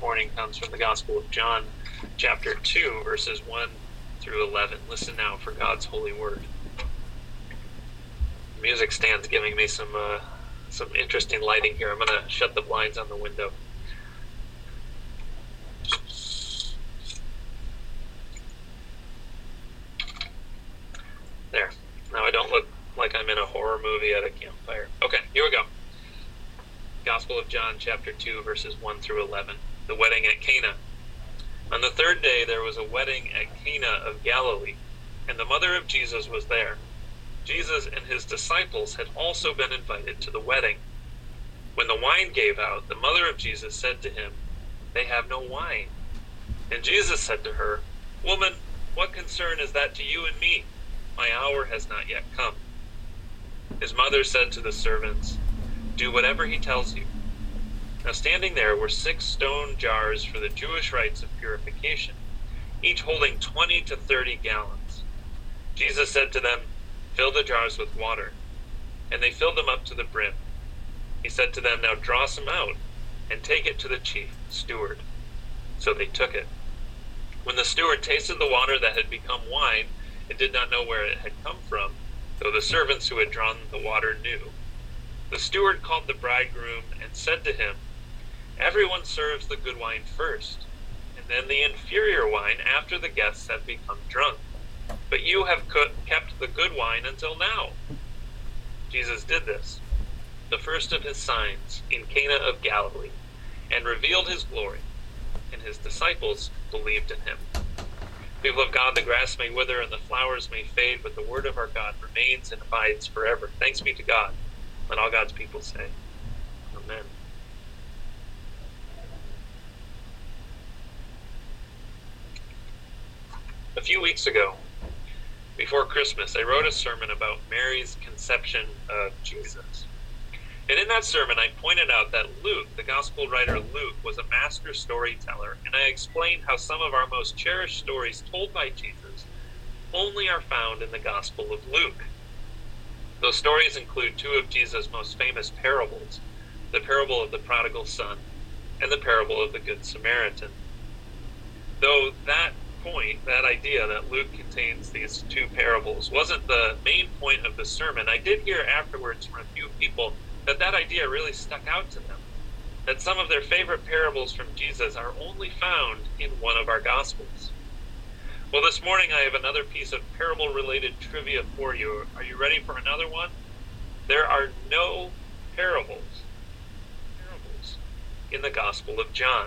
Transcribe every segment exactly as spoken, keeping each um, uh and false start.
morning comes from the Gospel of John, chapter two, verses one through eleven. Listen now for God's holy word. The music stand's giving me some uh, some interesting lighting here. I'm going to shut the blinds on the window. There. Now I don't look like I'm in a horror movie at a campfire. Okay, here we go. Gospel of John, chapter two, verses one through eleven. The wedding at Cana. On the third day there was a wedding at Cana of Galilee, and the mother of Jesus was there. Jesus and his disciples had also been invited to the wedding. When the wine gave out, the mother of Jesus said to him, "They have no wine." And Jesus said to her, "Woman, what concern is that to you and me? My hour has not yet come." His mother said to the servants, "Do whatever he tells you." Now standing there were six stone jars for the Jewish rites of purification, each holding twenty to thirty gallons. Jesus said to them, "Fill the jars with water." And they filled them up to the brim. He said to them, "Now draw some out and take it to the chief steward." So they took it. When the steward tasted the water that had become wine, and did not know where it had come from, though the servants who had drawn the water knew, the steward called the bridegroom and said to him, "Everyone serves the good wine first, and then the inferior wine after the guests have become drunk. But you have kept the good wine until now." Jesus did this, the first of his signs, in Cana of Galilee, and revealed his glory, and his disciples believed in him. People of God, the grass may wither and the flowers may fade, but the word of our God remains and abides forever. Thanks be to God. Let all God's people say, Amen. A few weeks ago, before Christmas, I wrote a sermon about Mary's conception of Jesus. And in that sermon, I pointed out that Luke, the gospel writer Luke, was a master storyteller, and I explained how some of our most cherished stories told by Jesus only are found in the Gospel of Luke. Those stories include two of Jesus' most famous parables, the parable of the prodigal son and the parable of the Good Samaritan. Though that point, that idea that Luke contains these two parables, wasn't the main point of the sermon, I did hear afterwards from a few people that that idea really stuck out to them, that some of their favorite parables from Jesus are only found in one of our Gospels. Well, this morning I have another piece of parable-related trivia for you. Are you ready for another one? There are no parables, parables in the Gospel of John.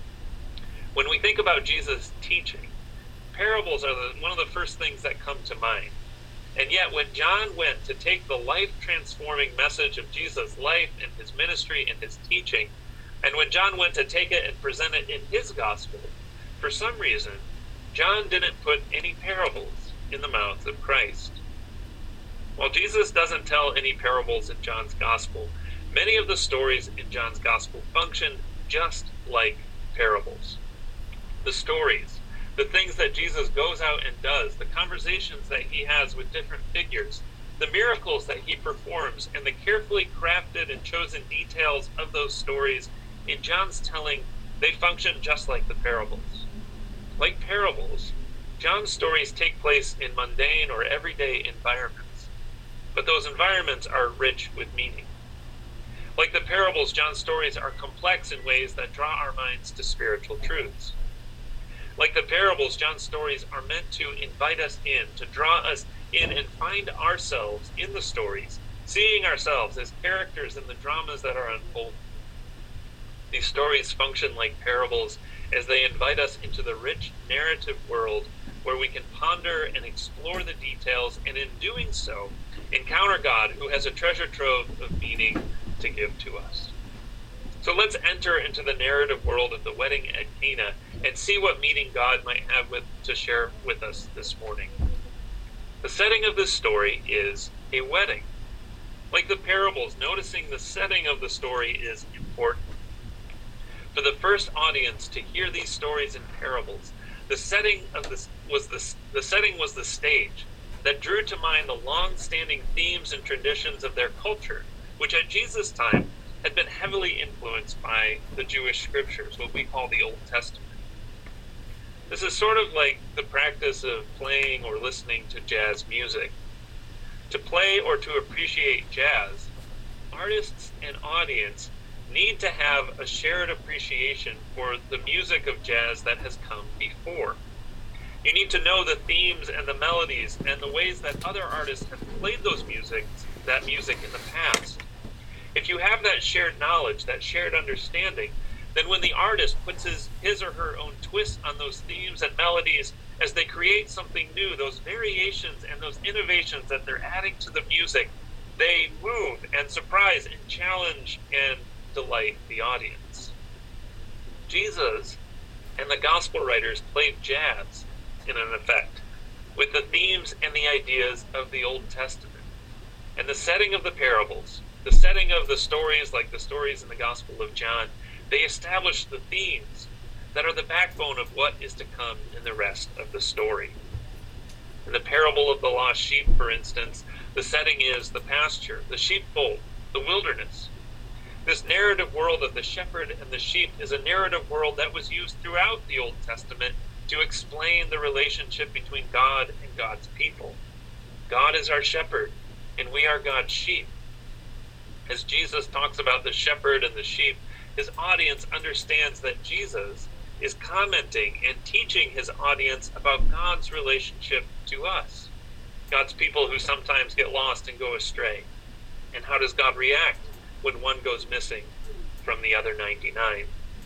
When we think about Jesus' teaching, parables are the, one of the first things that come to mind. And yet when John went to take the life-transforming message of Jesus' life and his ministry and his teaching, and when John went to take it and present it in his gospel, for some reason, John didn't put any parables in the mouth of Christ. While Jesus doesn't tell any parables in John's gospel, many of the stories in John's gospel function just like parables. The stories, the things that Jesus goes out and does, the conversations that he has with different figures, the miracles that he performs, and the carefully crafted and chosen details of those stories in John's telling, they function just like the parables. Like parables, John's stories take place in mundane or everyday environments, but those environments are rich with meaning. Like the parables, John's stories are complex in ways that draw our minds to spiritual truths. Like the parables, John's stories are meant to invite us in, to draw us in and find ourselves in the stories, seeing ourselves as characters in the dramas that are unfolding. These stories function like parables as they invite us into the rich narrative world where we can ponder and explore the details, and in doing so, encounter God, who has a treasure trove of meaning to give to us. So let's enter into the narrative world of the wedding at Cana and see what meaning God might have with, to share with us this morning. The setting of this story is a wedding. Like the parables, noticing the setting of the story is important. For the first audience to hear these stories in parables, the setting of this was the, the setting was the stage that drew to mind the long-standing themes and traditions of their culture, which at Jesus' time had been heavily influenced by the Jewish scriptures, what we call the Old Testament. This is sort of like the practice of playing or listening to jazz music. To play or to appreciate jazz, artists and audience need to have a shared appreciation for the music of jazz that has come before. You need to know the themes and the melodies and the ways that other artists have played those music, that music in the past. If you have that shared knowledge, that shared understanding, then when the artist puts his, his or her own twist on those themes and melodies, as they create something new, those variations and those innovations that they're adding to the music, they move and surprise and challenge and delight the audience. Jesus and the gospel writers played jazz, in an effect, with the themes and the ideas of the Old Testament. And the setting of the parables, the setting of the stories like the stories in the Gospel of John, they establish the themes that are the backbone of what is to come in the rest of the story. In the parable of the lost sheep, for instance, the setting is the pasture, the sheepfold, the wilderness. This narrative world of the shepherd and the sheep is a narrative world that was used throughout the Old Testament to explain the relationship between God and God's people. God is our shepherd, and we are God's sheep. As Jesus talks about the shepherd and the sheep, his audience understands that Jesus is commenting and teaching his audience about God's relationship to us, God's people who sometimes get lost and go astray. And how does God react when one goes missing from the other ninety-nine?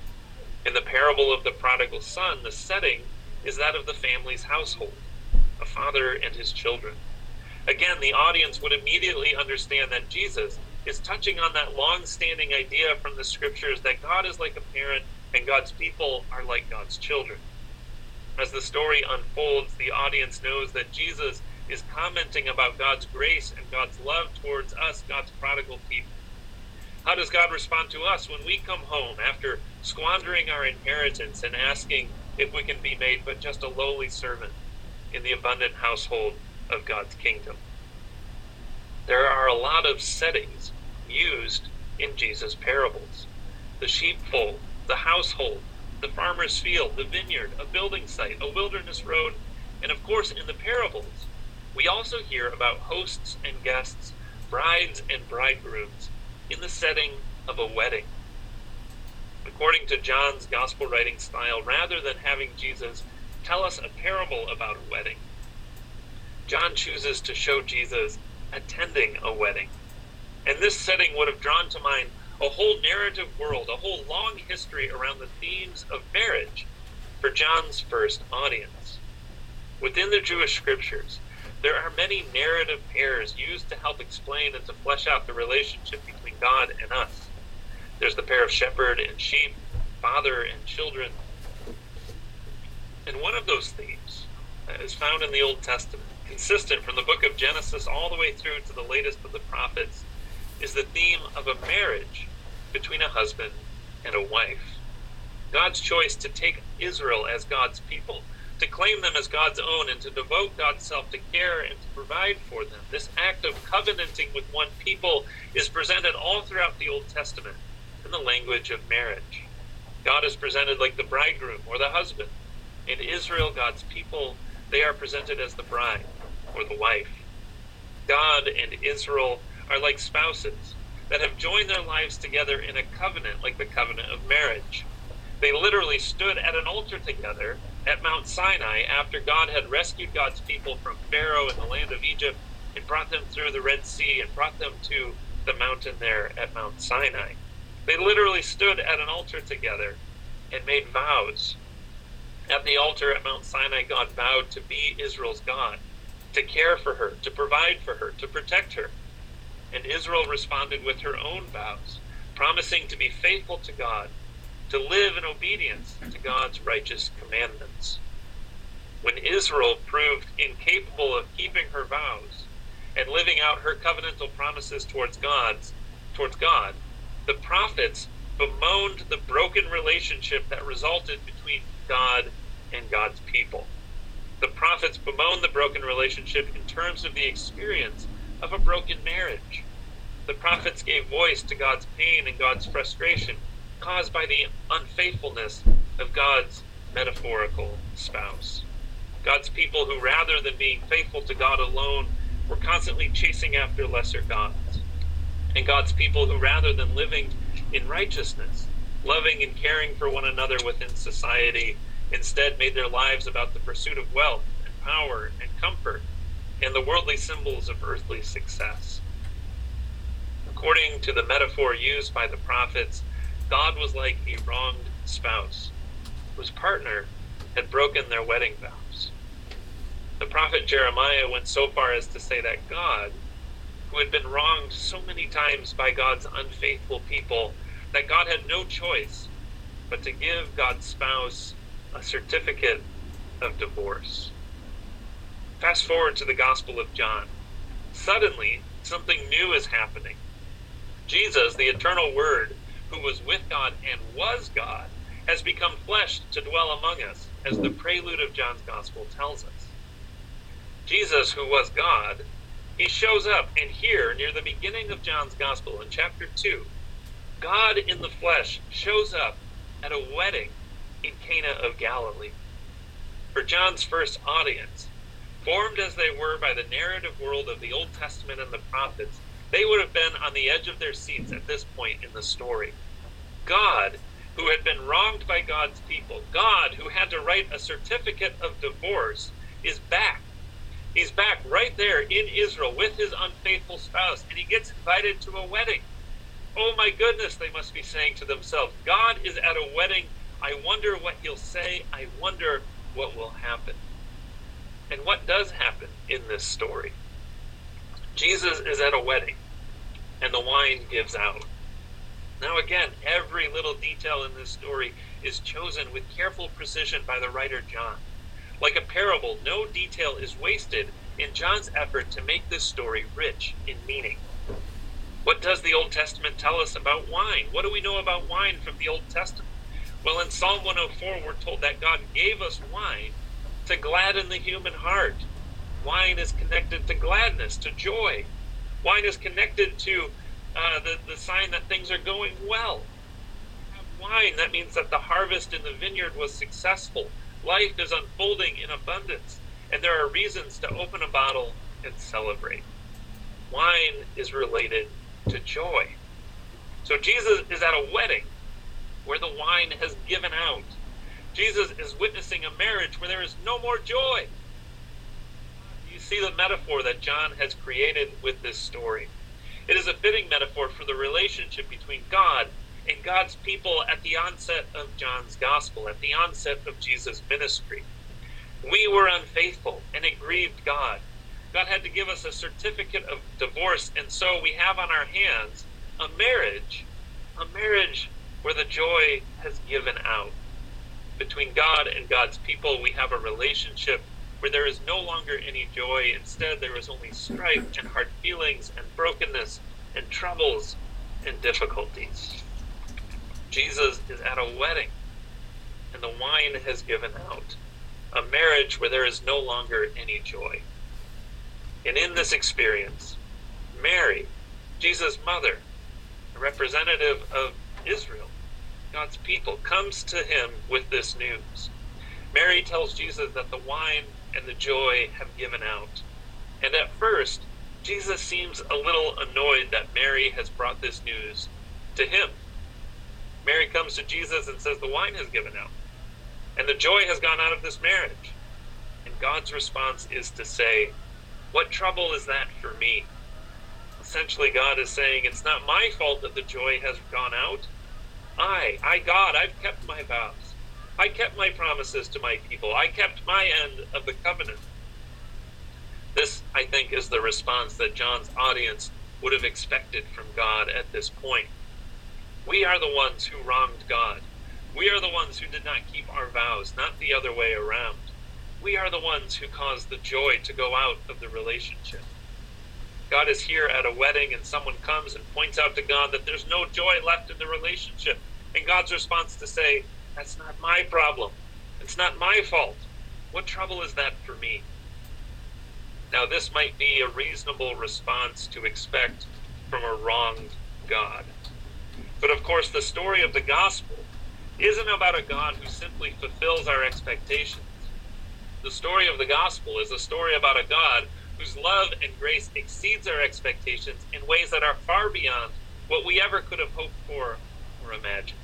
In the parable of the prodigal son, the setting is that of the family's household, a father and his children. Again, the audience would immediately understand that Jesus is touching on that long-standing idea from the scriptures that God is like a parent and God's people are like God's children. As the story unfolds, the audience knows that Jesus is commenting about God's grace and God's love towards us, God's prodigal people. How does God respond to us when we come home after squandering our inheritance and asking if we can be made but just a lowly servant in the abundant household of God's kingdom? There are a lot of settings used in Jesus' parables. The sheepfold, the household, the farmer's field, the vineyard, a building site, a wilderness road, and of course in the parables, we also hear about hosts and guests, brides and bridegrooms, in the setting of a wedding. According to John's gospel writing style, rather than having Jesus tell us a parable about a wedding, John chooses to show Jesus attending a wedding. And this setting would have drawn to mind a whole narrative world, a whole long history around the themes of marriage for John's first audience. Within the Jewish scriptures, there are many narrative pairs used to help explain and to flesh out the relationship between God and us. There's the pair of shepherd and sheep, father and children. And one of those themes is found in the Old Testament, consistent from the book of Genesis all the way through to the latest of the prophets, is the theme of a marriage between a husband and a wife. God's choice to take Israel as God's people, to claim them as God's own, and to devote God's self to care and to provide for them. This act of covenanting with one people is presented all throughout the Old Testament in the language of marriage. God is presented like the bridegroom or the husband. In Israel, God's people, they are presented as the bride or the wife. God and Israel are like spouses that have joined their lives together in a covenant like the covenant of marriage. They literally stood at an altar together at Mount Sinai after God had rescued God's people from Pharaoh in the land of Egypt and brought them through the Red Sea and brought them to the mountain there at Mount Sinai. They literally stood at an altar together and made vows. At the altar at Mount Sinai, God vowed to be Israel's God, to care for her, to provide for her, to protect her. And Israel responded with her own vows, promising to be faithful to God, to live in obedience to God's righteous commandments. When Israel proved incapable of keeping her vows and living out her covenantal promises towards God's, towards God, the prophets bemoaned the broken relationship that resulted between God and God's people. The prophets bemoaned the broken relationship in terms of the experience of a broken marriage. The prophets gave voice to God's pain and God's frustration caused by the unfaithfulness of God's metaphorical spouse. God's people who, rather than being faithful to God alone, were constantly chasing after lesser gods. And God's people who, rather than living in righteousness, loving and caring for one another within society, instead made their lives about the pursuit of wealth and power and comfort and the worldly symbols of earthly success. According to the metaphor used by the prophets, God was like a wronged spouse whose partner had broken their wedding vows. The prophet Jeremiah went so far as to say that God, who had been wronged so many times by God's unfaithful people, that God had no choice but to give God's spouse a certificate of divorce. Fast forward to the Gospel of John. Suddenly, something new is happening. Jesus, the eternal Word, who was with God and was God, has become flesh to dwell among us, as the prelude of John's Gospel tells us. Jesus, who was God, he shows up, and here, near the beginning of John's Gospel, in chapter two, God in the flesh shows up at a wedding in Cana of Galilee. For John's first audience, formed as they were by the narrative world of the Old Testament and the prophets, they would have been on the edge of their seats at this point in the story. God, who had been wronged by God's people, God, who had to write a certificate of divorce, is back. He's back right there in Israel with his unfaithful spouse, and he gets invited to a wedding. Oh my goodness, they must be saying to themselves, God is at a wedding. I wonder what he'll say. I wonder what will happen. And what does happen in this story? Jesus is at a wedding, and the wine gives out. Now again, every little detail in this story is chosen with careful precision by the writer John. Like a parable, no detail is wasted in John's effort to make this story rich in meaning. What does the Old Testament tell us about wine? What do we know about wine from the Old Testament? Well, in Psalm one oh four, we're told that God gave us wine to gladden the human heart. Wine is connected to gladness, to joy. Wine is connected to uh, the, the sign that things are going well. Wine, that means that the harvest in the vineyard was successful. Life is unfolding in abundance, and there are reasons to open a bottle and celebrate. Wine is related to joy. So Jesus is at a wedding where the wine has given out. Jesus is witnessing a marriage where there is no more joy. You see the metaphor that John has created with this story. It is a fitting metaphor for the relationship between God and God's people at the onset of John's gospel, at the onset of Jesus' ministry. We were unfaithful, and it grieved God. God had to give us a certificate of divorce, and so we have on our hands a marriage, a marriage where the joy has given out. Between God and God's people, we have a relationship where there is no longer any joy. Instead, there is only strife and hard feelings and brokenness and troubles and difficulties. Jesus is at a wedding, and the wine has given out. A marriage where there is no longer any joy. And in this experience, Mary, Jesus' mother, a representative of Israel, God's people, comes to him with this news. Mary tells Jesus that the wine and the joy have given out. And at first, Jesus seems a little annoyed that Mary has brought this news to him. Mary comes to Jesus and says the wine has given out, and the joy has gone out of this marriage. And God's response is to say, what trouble is that for me? Essentially, God is saying, it's not my fault that the joy has gone out. I, I, God, I've kept my vows. I kept my promises to my people. I kept my end of the covenant. This, I think, is the response that John's audience would have expected from God at this point. We are the ones who wronged God. We are the ones who did not keep our vows, not the other way around. We are the ones who caused the joy to go out of the relationship. God is here at a wedding, and someone comes and points out to God that there's no joy left in the relationship. And God's response to say, that's not my problem. It's not my fault. What trouble is that for me? Now, this might be a reasonable response to expect from a wronged God. But of course, the story of the gospel isn't about a God who simply fulfills our expectations. The story of the gospel is a story about a God whose love and grace exceeds our expectations in ways that are far beyond what we ever could have hoped for or imagined.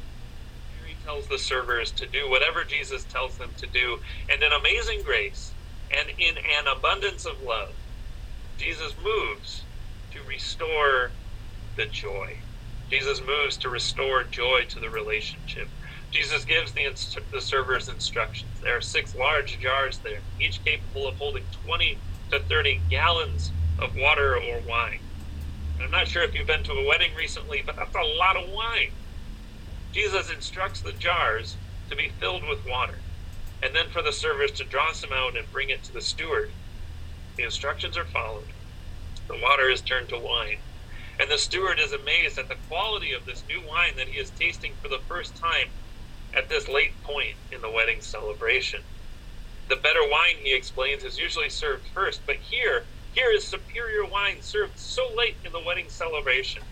Mary tells the servers to do whatever Jesus tells them to do, and in amazing grace and in an abundance of love, Jesus moves to restore the joy. Jesus moves to restore joy to the relationship. Jesus gives the, inst- the servers instructions. There are six large jars there, each capable of holding twenty to thirty gallons of water or wine. And I'm not sure if you've been to a wedding recently, but that's a lot of wine. Jesus instructs the jars to be filled with water, and then for the servers to draw some out and bring it to the steward. The instructions are followed. The water is turned to wine. And the steward is amazed at the quality of this new wine that he is tasting for the first time at this late point in the wedding celebration. The better wine, he explains, is usually served first, but here, here is superior wine served so late in the wedding celebration.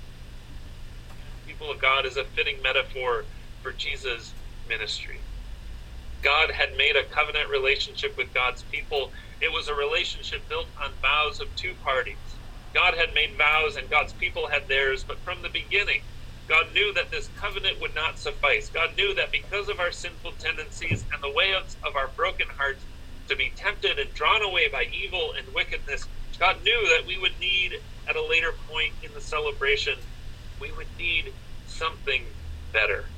People of God is a fitting metaphor for Jesus' ministry. God had made a covenant relationship with God's people. It was a relationship built on vows of two parties. God had made vows and God's people had theirs, but from the beginning, God knew that this covenant would not suffice. God knew that because of our sinful tendencies and the way of, of our broken hearts to be tempted and drawn away by evil and wickedness, God knew that we would need, at a later point in the celebration, we would need something better.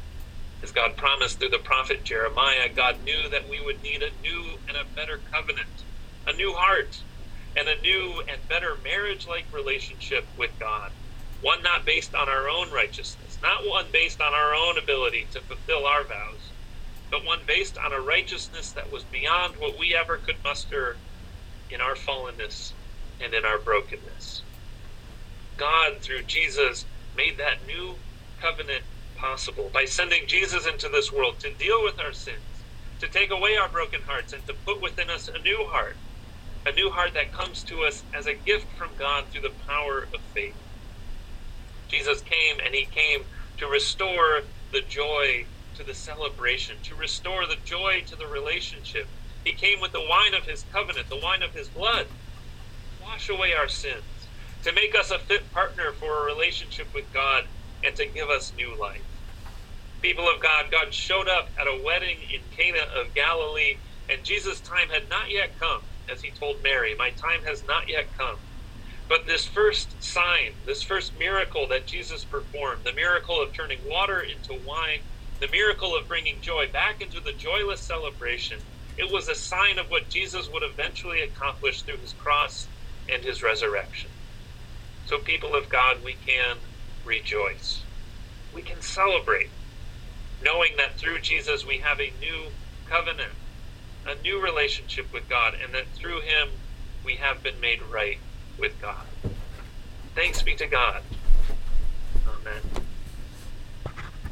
As God promised through the prophet Jeremiah, God knew that we would need a new and a better covenant, a new heart, and a new and better marriage-like relationship with God. One not based on our own righteousness, not one based on our own ability to fulfill our vows, but one based on a righteousness that was beyond what we ever could muster in our fallenness and in our brokenness. God, through Jesus, made that new covenant possible by sending Jesus into this world to deal with our sins, to take away our broken hearts, and to put within us a new heart, a new heart that comes to us as a gift from God through the power of faith. Jesus came, and he came to restore the joy to the celebration, to restore the joy to the relationship. He came with the wine of his covenant, the wine of his blood, to wash away our sins, to make us a fit partner for a relationship with God, and to give us new life. People of God, God showed up at a wedding in Cana of Galilee, and Jesus' time had not yet come, as he told Mary, "My time has not yet come." But this first sign, this first miracle that Jesus performed, the miracle of turning water into wine, the miracle of bringing joy back into the joyless celebration, it was a sign of what Jesus would eventually accomplish through his cross and his resurrection. So people of God, we can rejoice. We can celebrate, knowing that through Jesus we have a new covenant, a new relationship with God, and that through him we have been made right with God. Thanks be to God. Amen.